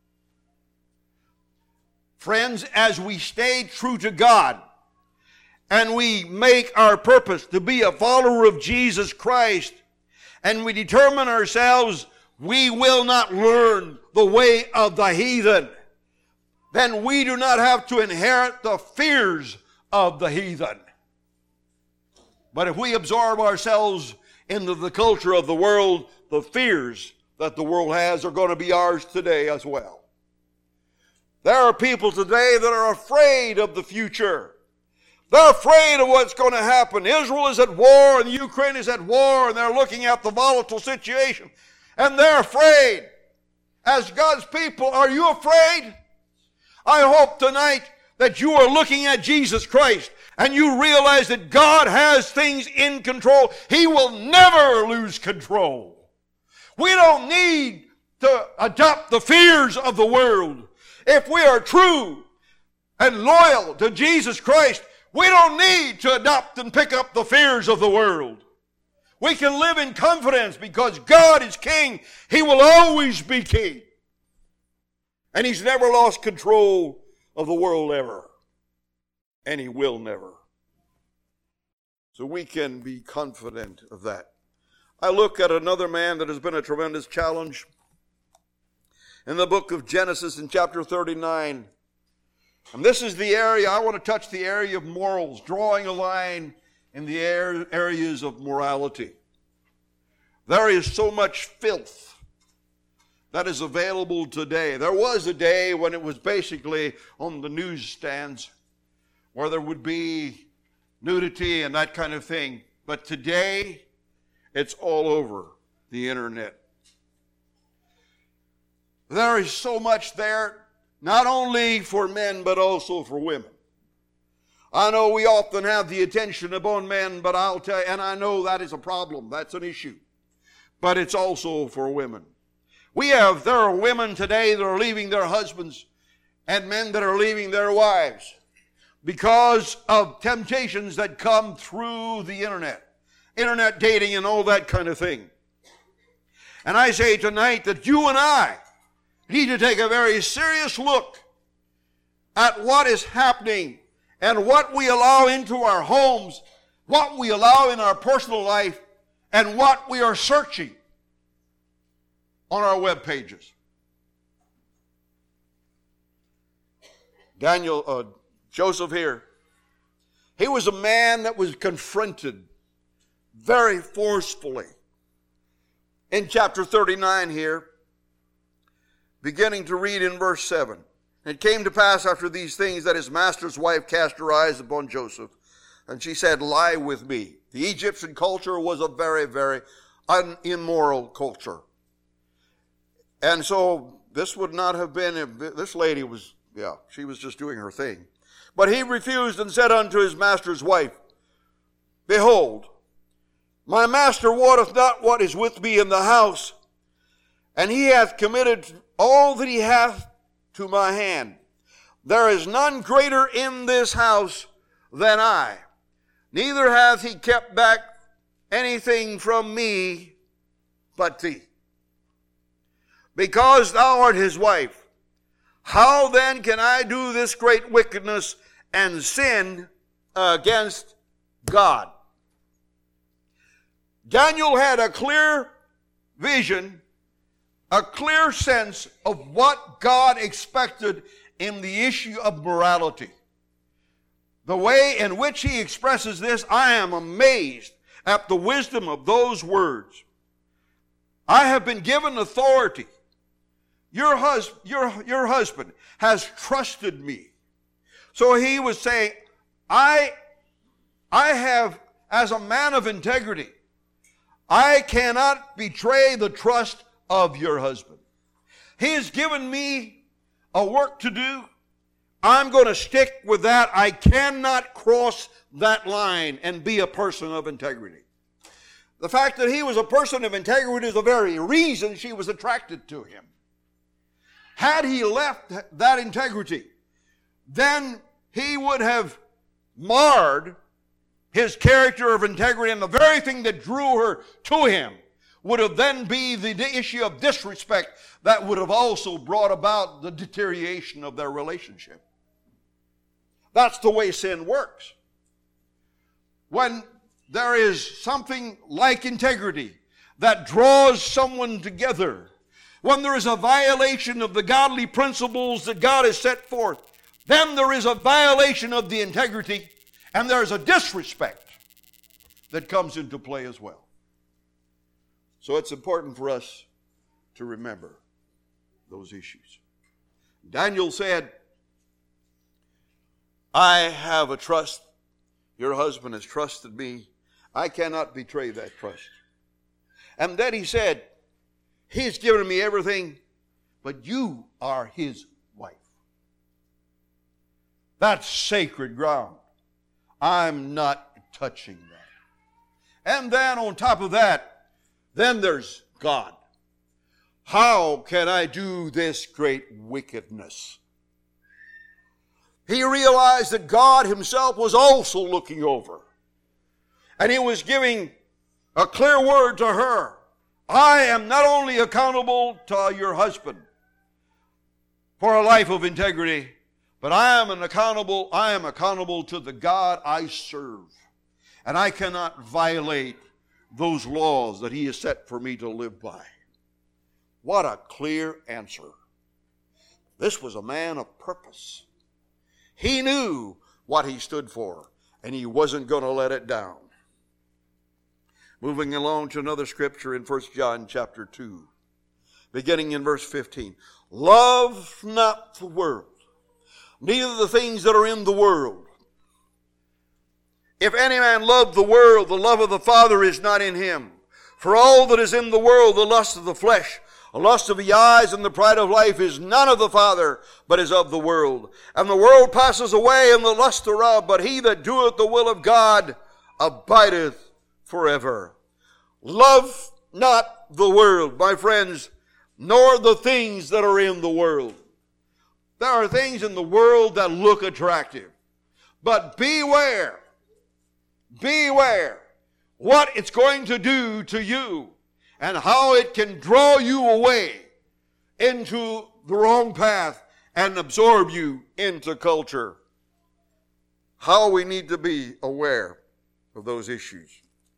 Friends, as we stay true to God, and we make our purpose to be a follower of Jesus Christ, and we determine ourselves, we will not learn the way of the heathen, then we do not have to inherit the fears of the heathen. But if we absorb ourselves into the culture of the world, the fears that the world has are going to be ours today as well. There are people today that are afraid of the future. They're afraid of what's going to happen. Israel is at war and Ukraine is at war, and they're looking at the volatile situation, and they're afraid. As God's people, are you afraid? I hope tonight that you are looking at Jesus Christ and you realize that God has things in control. He will never lose control. We don't need to adopt the fears of the world. If we are true and loyal to Jesus Christ, we don't need to adopt and pick up the fears of the world. We can live in confidence because God is king. He will always be king. And he's never lost control of the world ever. And he will never. So we can be confident of that. I look at another man that has been a tremendous challenge. In the book of Genesis in chapter thirty-nine. And this is the area, I want to touch the area of morals, drawing a line in the areas of morality. There is so much filth that is available today. There was a day when it was basically on the newsstands where there would be nudity and that kind of thing. But today, it's all over the internet. There is so much there, not only for men, but also for women. I know we often have the attention upon men, but I'll tell you, and I know that is a problem, that's an issue. But it's also for women. We have, there are women today that are leaving their husbands and men that are leaving their wives because of temptations that come through the internet. Internet dating and all that kind of thing. And I say tonight that you and I need to take a very serious look at what is happening and what we allow into our homes, what we allow in our personal life, and what we are searching on our web pages. Daniel, uh, Joseph here, he was a man that was confronted very forcefully. In chapter thirty-nine here, beginning to read in verse seven. It came to pass after these things that his master's wife cast her eyes upon Joseph, and she said, lie with me. The Egyptian culture was a very, very un- immoral culture. And so this would not have been, this lady was, yeah, she was just doing her thing. But he refused and said unto his master's wife, behold, my master wotteth not what is with me in the house, and he hath committed all that he hath to my hand. There is none greater in this house than I. Neither hath he kept back anything from me but thee. Because thou art his wife, how then can I do this great wickedness and sin against God? Daniel had a clear vision, a clear sense of what God expected in the issue of morality. The way in which he expresses this, I am amazed at the wisdom of those words. I have been given authority. Your, hus- your, your husband has trusted me. So he was saying, I, I have, as a man of integrity, I cannot betray the trust of your husband. He has given me a work to do. I'm going to stick with that. I cannot cross that line and be a person of integrity. The fact that he was a person of integrity is the very reason she was attracted to him. Had he left that integrity, then he would have marred his character of integrity, and the very thing that drew her to him would have then be the issue of disrespect that would have also brought about the deterioration of their relationship. That's the way sin works. When there is something like integrity that draws someone together, when there is a violation of the godly principles that God has set forth, then there is a violation of the integrity, and there is a disrespect that comes into play as well. So it's important for us to remember those issues. Daniel said, I have a trust. Your husband has trusted me. I cannot betray that trust. And then he said, he's given me everything, but you are his wife. That's sacred ground. I'm not touching that. And then on top of that, then there's God. How can I do this great wickedness? He realized that God himself was also looking over. And he was giving a clear word to her. I am not only accountable to your husband for a life of integrity, but I am an accountable, I am accountable to the God I serve. And I cannot violate those laws that he has set for me to live by. What a clear answer. This was a man of purpose. He knew what he stood for, and he wasn't going to let it down. Moving along to another scripture in First John chapter two, beginning in verse fifteen. Love not the world, neither the things that are in the world. If any man love the world, the love of the Father is not in him. For all that is in the world, the lust of the flesh, the lust of the eyes, and the pride of life is none of the Father, but is of the world. And the world passes away, and the lust thereof, but he that doeth the will of God abideth forever. Love not the world, my friends, nor the things that are in the world. There are things in the world that look attractive. But beware, beware what it's going to do to you and how it can draw you away into the wrong path and absorb you into culture. How we need to be aware of those issues.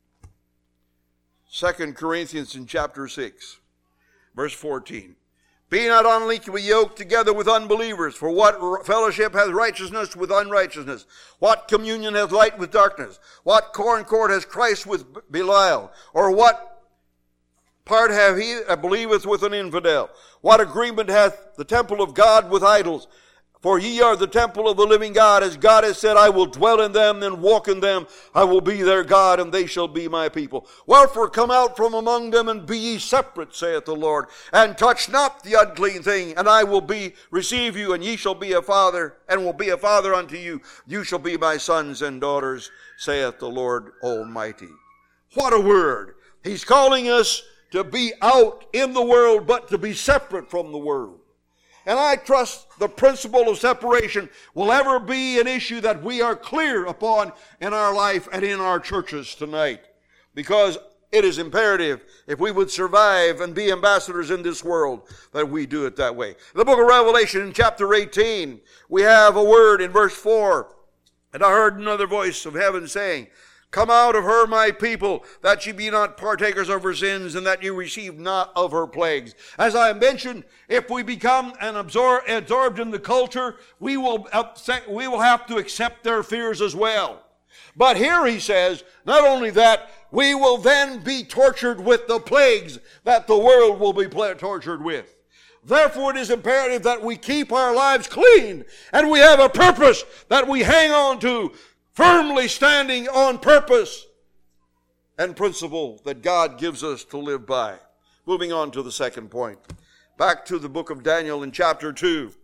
Second Corinthians in chapter six, verse fourteen. Be not unequally yoked together with unbelievers, for what fellowship hath righteousness with unrighteousness? What communion hath light with darkness? What concord has Christ with Belial? Or what part have he that believeth with an infidel? What agreement hath the temple of God with idols? For ye are the temple of the living God, as God has said, I will dwell in them and walk in them. I will be their God, and they shall be my people. Wherefore come out from among them, and be ye separate, saith the Lord, and touch not the unclean thing, and I will be receive you, and ye shall be a father, and will be a father unto you. You shall be my sons and daughters, saith the Lord Almighty. What a word! He's calling us to be out in the world, but to be separate from the world. And I trust the principle of separation will ever be an issue that we are clear upon in our life and in our churches tonight. Because it is imperative, if we would survive and be ambassadors in this world, that we do it that way. In the book of Revelation in chapter eighteen, we have a word in verse four. And I heard another voice of heaven saying, Come out of her, my people, that ye be not partakers of her sins, and that ye receive not of her plagues. As I mentioned, if we become and absorb, absorbed in the culture, we will, upset, we will have to accept their fears as well. But here he says, not only that, we will then be tortured with the plagues that the world will be tortured with. Therefore, it is imperative that we keep our lives clean, and we have a purpose that we hang on to, firmly standing on purpose and principle that God gives us to live by. Moving on to the second point. Back to the book of Daniel in chapter two.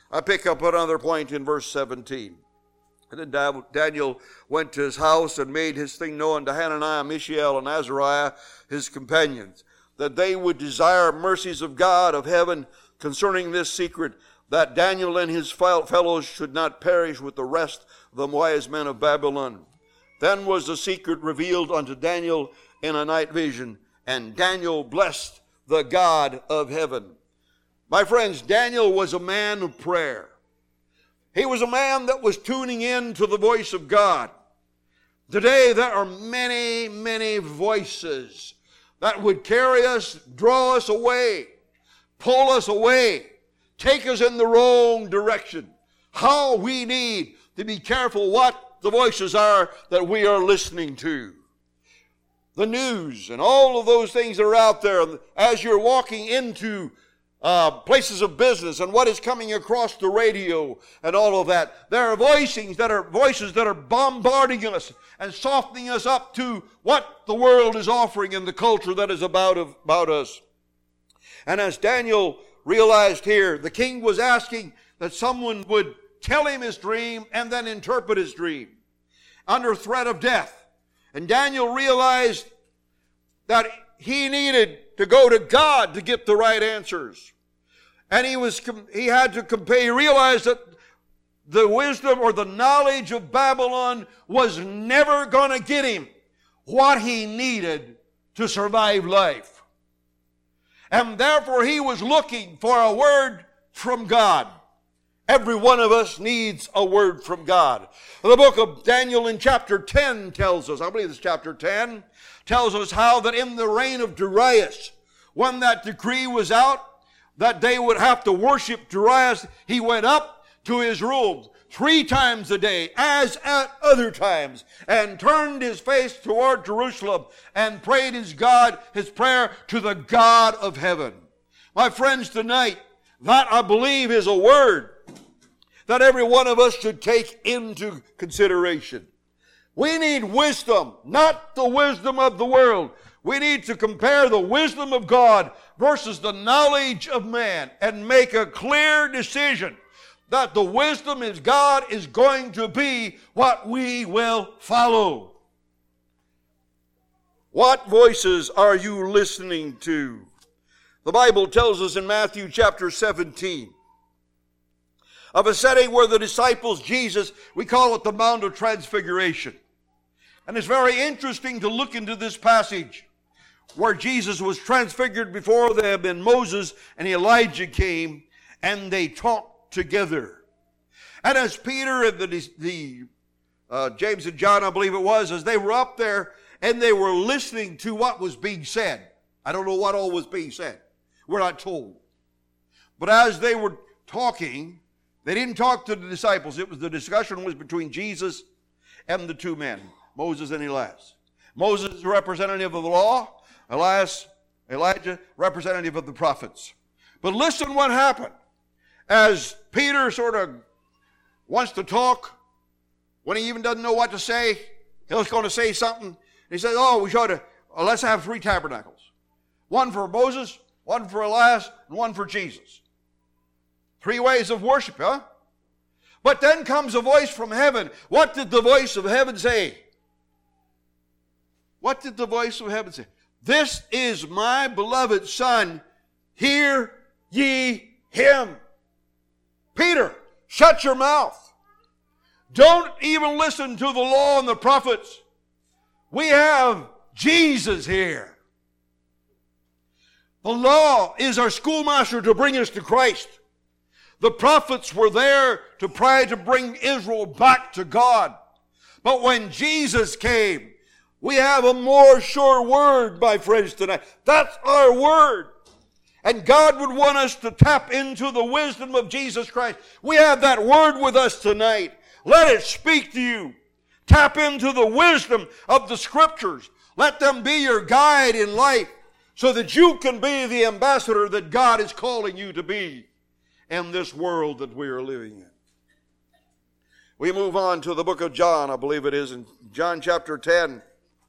I pick up another point in verse seventeen. And then Daniel went to his house and made his thing known to Hananiah, Mishael, and Azariah, his companions, that they would desire mercies of God of heaven concerning this secret, that Daniel and his fellows should not perish with the rest of the wise men of Babylon. Then was the secret revealed unto Daniel in a night vision, and Daniel blessed the God of heaven. My friends, Daniel was a man of prayer. He was a man that was tuning in to the voice of God. Today there are many, many voices that would carry us, draw us away, pull us away, take us in the wrong direction. How we need to be careful what the voices are that we are listening to. The news and all of those things that are out there as you're walking into Uh, places of business and what is coming across the radio and all of that. There are voicings that are voices that are bombarding us and softening us up to what the world is offering and the culture that is about, about us. And as Daniel realized here, the king was asking that someone would tell him his dream and then interpret his dream under threat of death. And Daniel realized that he needed to go to God to get the right answers. And he was he had to compare, he realized that the wisdom or the knowledge of Babylon was never going to get him what he needed to survive life. And therefore he was looking for a word from God. Every one of us needs a word from God. The book of Daniel in chapter ten tells us, I believe it's chapter ten, tells us how that in the reign of Darius, when that decree was out, that they would have to worship Darius, he went up to his room three times a day, as at other times, and turned his face toward Jerusalem and prayed his God, his prayer to the God of heaven. My friends, tonight, that I believe is a word that every one of us should take into consideration. We need wisdom, not the wisdom of the world. We need to compare the wisdom of God versus the knowledge of man and make a clear decision that the wisdom of God is going to be what we will follow. What voices are you listening to? The Bible tells us in Matthew chapter seventeen of a setting where the disciples, Jesus, we call it the Mount of Transfiguration. And it's very interesting to look into this passage where Jesus was transfigured before them, and Moses and Elijah came and they talked together. And as Peter and the, the uh, James and John, I believe it was, as they were up there and they were listening to what was being said. I don't know what all was being said. We're not told. But as they were talking, they didn't talk to the disciples. It was the discussion was between Jesus and the two men, Moses and Elias. Moses is a representative of the law. Elias, Elijah, representative of the prophets. But listen what happened. As Peter sort of wants to talk, when he even doesn't know what to say, he's going to say something. He says, oh, we should have, uh, let's have three tabernacles. One for Moses, one for Elias, and one for Jesus. Three ways of worship, huh? But then comes a voice from heaven. What did the voice of heaven say? What did the voice of heaven say? This is my beloved Son. Hear ye him. Peter, shut your mouth. Don't even listen to the law and the prophets. We have Jesus here. The law is our schoolmaster to bring us to Christ. The prophets were there to try to bring Israel back to God. But when Jesus came, we have a more sure word, my friends, tonight. That's our word. And God would want us to tap into the wisdom of Jesus Christ. We have that word with us tonight. Let it speak to you. Tap into the wisdom of the Scriptures. Let them be your guide in life so that you can be the ambassador that God is calling you to be in this world that we are living in. We move on to the book of John, I believe it is, in John chapter ten.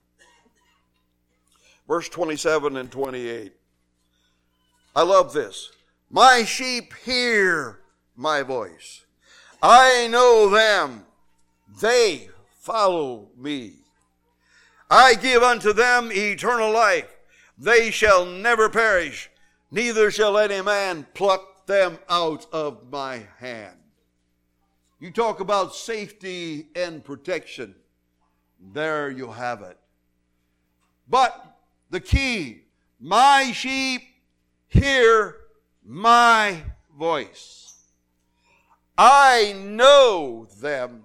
Verse twenty-seven and twenty-eight. I love this. My sheep hear my voice. I know them. They follow me. I give unto them eternal life. They shall never perish, neither shall any man pluck them out of my hand. You talk about safety and protection. There you have it. But the key, my sheep hear my voice. I know them.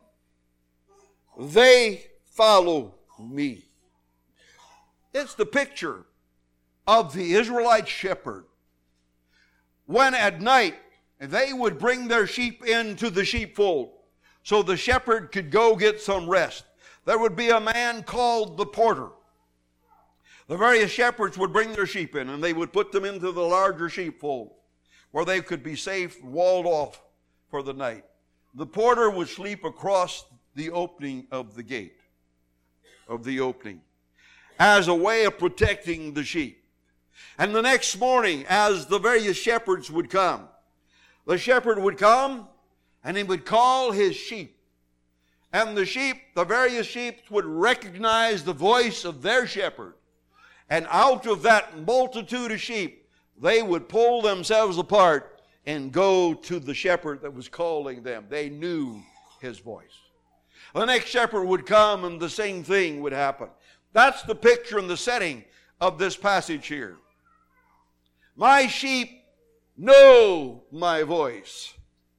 They follow me. It's the picture of the Israelite shepherd. When at night they would bring their sheep into the sheepfold so the shepherd could go get some rest, there would be a man called the porter. The various shepherds would bring their sheep in, and they would put them into the larger sheepfold where they could be safe, walled off for the night. The porter would sleep across the opening of the gate, of the opening, as a way of protecting the sheep. And the next morning, as the various shepherds would come, the shepherd would come and he would call his sheep. And the sheep, the various sheep would recognize the voice of their shepherd. And out of that multitude of sheep, they would pull themselves apart and go to the shepherd that was calling them. They knew his voice. The next shepherd would come and the same thing would happen. That's the picture and the setting of this passage here. My sheep know my voice.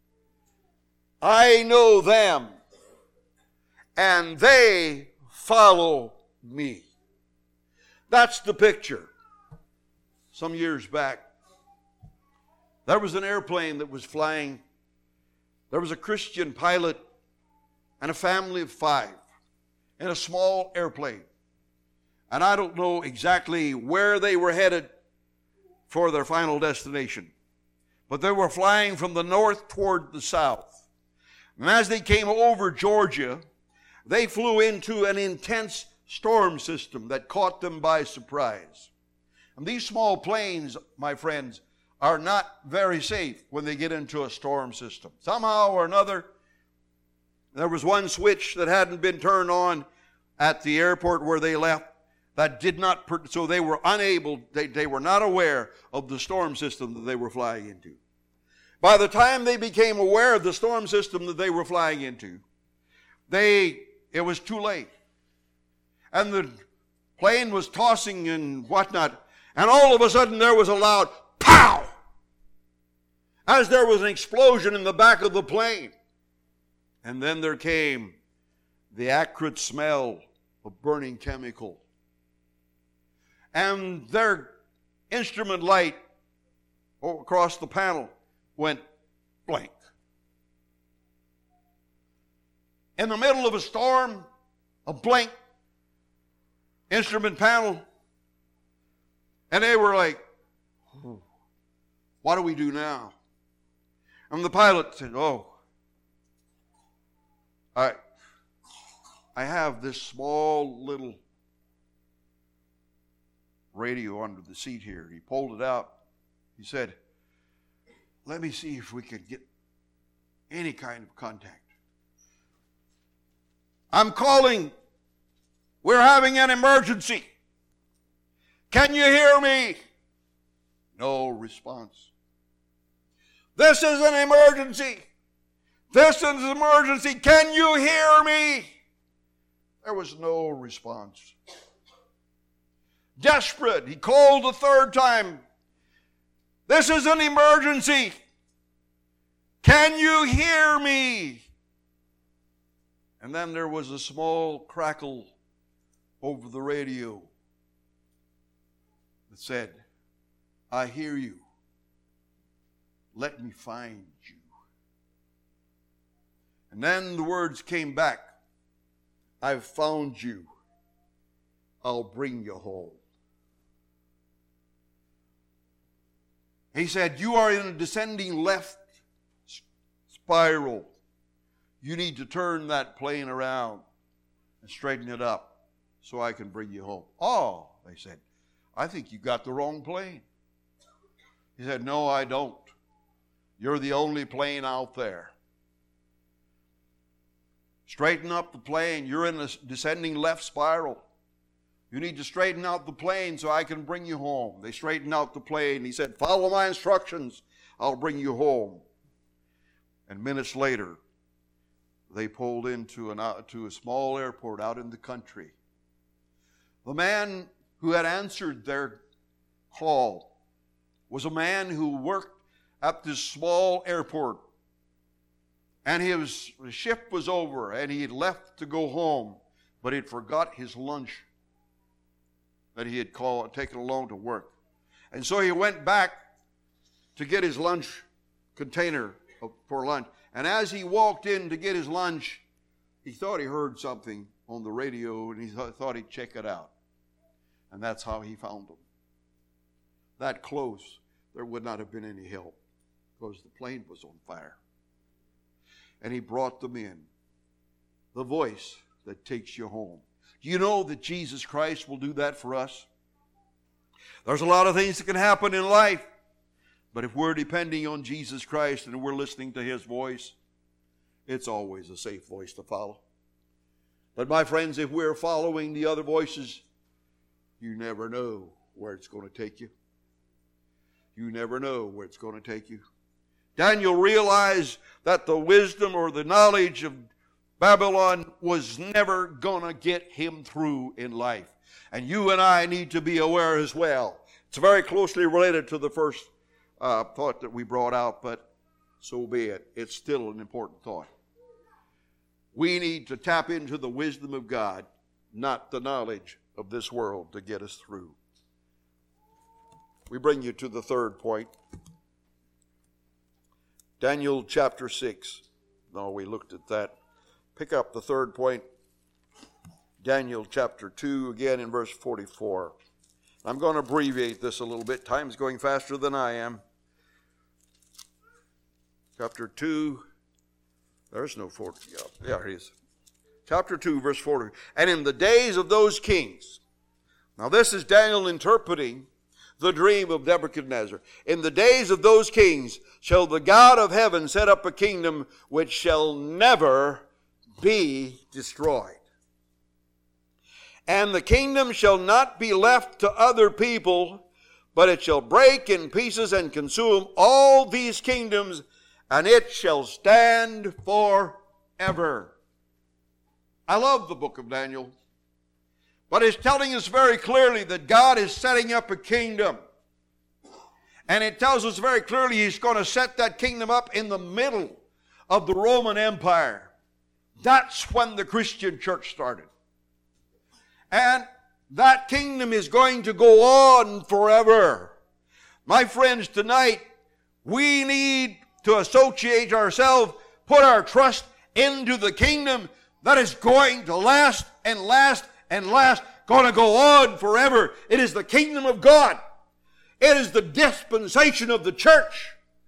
I know them, and they follow me. That's the picture. Some years back, there was an airplane that was flying. There was a Christian pilot and a family of five in a small airplane. And I don't know exactly where they were headed for their final destination. But they were flying from the north toward the south. And as they came over Georgia, they flew into an intense storm system that caught them by surprise. And these small planes, my friends, are not very safe when they get into a storm system. Somehow or another, there was one switch that hadn't been turned on at the airport where they left. That did not, so they were unable, they, they were not aware of the storm system that they were flying into. By the time they became aware of the storm system that they were flying into, they, it was too late. And the plane was tossing and whatnot, and all of a sudden there was a loud pow! As there was an explosion in the back of the plane. And then there came the acrid smell of burning chemical. And their instrument light across the panel went blank. In the middle of a storm, a blank instrument panel. And they were like, what do we do now? And the pilot said, oh, I, I have this small little radio under the seat here. He pulled it out. He said, let me see if we could get any kind of contact. I'm calling. We're having an emergency. Can you hear me? No response. This is an emergency. This is an emergency. Can you hear me? There was no response. Desperate, he called a third time. This is an emergency. Can you hear me? And then there was a small crackle over the radio that said, I hear you. Let me find you. And then the words came back, I've found you. I'll bring you home. He said, you are in a descending left spiral. You need to turn that plane around and straighten it up so I can bring you home. Oh, they said, I think you got the wrong plane. He said, no, I don't. You're the only plane out there. Straighten up the plane. You're in a descending left spiral. You need to straighten out the plane so I can bring you home. They straightened out the plane. He said, follow my instructions. I'll bring you home. And minutes later, they pulled into an, uh, to a small airport out in the country. The man who had answered their call was a man who worked at this small airport. And his shift was over, and he had left to go home, but he'd forgot his lunch that he had called, taken along to work. And so he went back to get his lunch container for lunch. And as he walked in to get his lunch, he thought he heard something on the radio, and he th- thought he'd check it out. And that's how he found them. That close, there would not have been any help because the plane was on fire. And he brought them in. The voice that takes you home. Do you know that Jesus Christ will do that for us? There's a lot of things that can happen in life. But if we're depending on Jesus Christ and we're listening to His voice, it's always a safe voice to follow. But my friends, if we're following the other voices, you never know where it's going to take you. You never know where it's going to take you. Daniel realized that the wisdom or the knowledge of Babylon was never going to get him through in life. And you and I need to be aware as well. It's very closely related to the first uh, thought that we brought out, but so be it. It's still an important thought. We need to tap into the wisdom of God, not the knowledge of this world, to get us through. We bring you to the third point. Daniel chapter six. No, we looked at that. Pick up the third point. Daniel chapter two, again in verse forty-four. I'm going to abbreviate this a little bit. Time's going faster than I am. Chapter two. There's no forty. Yeah, there it is. Chapter two, verse forty. And in the days of those kings. Now this is Daniel interpreting the dream of Nebuchadnezzar. In the days of those kings shall the God of heaven set up a kingdom which shall never be destroyed. And the kingdom shall not be left to other people, but it shall break in pieces and consume all these kingdoms, and it shall stand forever. I love the book of Daniel. But it's telling us very clearly that God is setting up a kingdom. And it tells us very clearly He's going to set that kingdom up in the middle of the Roman Empire. That's when the Christian church started. And that kingdom is going to go on forever. My friends, tonight, we need to associate ourselves, put our trust into the kingdom that is going to last and last and last, going to go on forever. It is the kingdom of God. It is the dispensation of the church.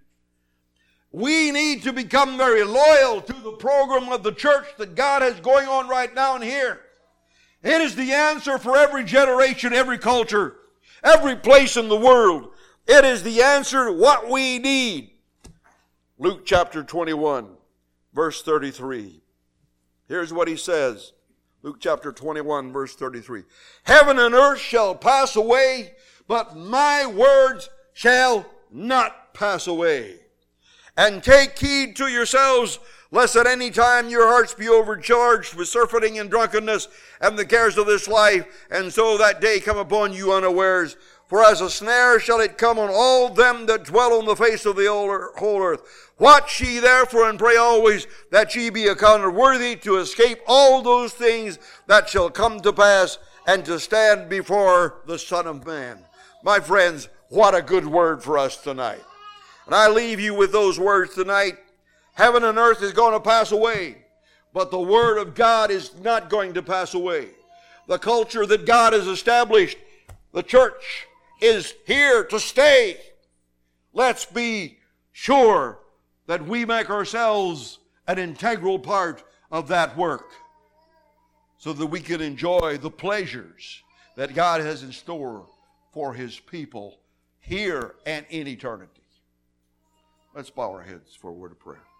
We need to become very loyal to the program of the church that God has going on right now and here. It is the answer for every generation, every culture, every place in the world. It is the answer to what we need. Luke chapter twenty-one, verse thirty-three. Here's what he says. Luke chapter twenty-one, verse thirty-three. Heaven and earth shall pass away, but my words shall not pass away. And take heed to yourselves, lest at any time your hearts be overcharged with surfeiting and drunkenness and the cares of this life, and so that day come upon you unawares. For as a snare shall it come on all them that dwell on the face of the whole earth. Watch ye therefore and pray always that ye be accounted worthy to escape all those things that shall come to pass and to stand before the Son of Man. My friends, what a good word for us tonight. And I leave you with those words tonight. Heaven and earth is going to pass away, but the Word of God is not going to pass away. The culture that God has established, the church, is here to stay. Let's be sure that we make ourselves an integral part of that work so that we can enjoy the pleasures that God has in store for His people here and in eternity. Let's bow our heads for a word of prayer.